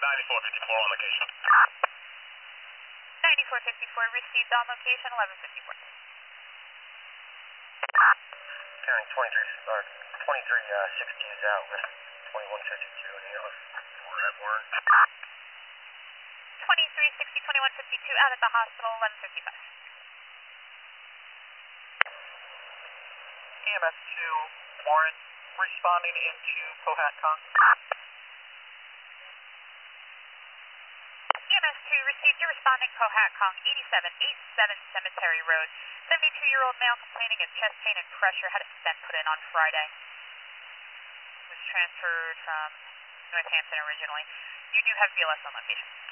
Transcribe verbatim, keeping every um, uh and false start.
ninety-four fifty-four on location. ninety-four fifty-four received on location, eleven fifty-four. Carrying twenty-three, or twenty-three uh, sixteens out with twenty-one fifty-two in the yellow. We're at Warren. twenty-three sixty, twenty-one fifty-two out at the hospital, eleven fifty-five. E M S two, Warren, responding into Cohatcong. E M S two received, you're responding Cohatcong, eighty-seven eighty-seven Cemetery Road. seventy-two-year-old male complaining of chest pain and pressure, had a stent put in on Friday. Was transferred from Northampton originally. You do have B L S on location.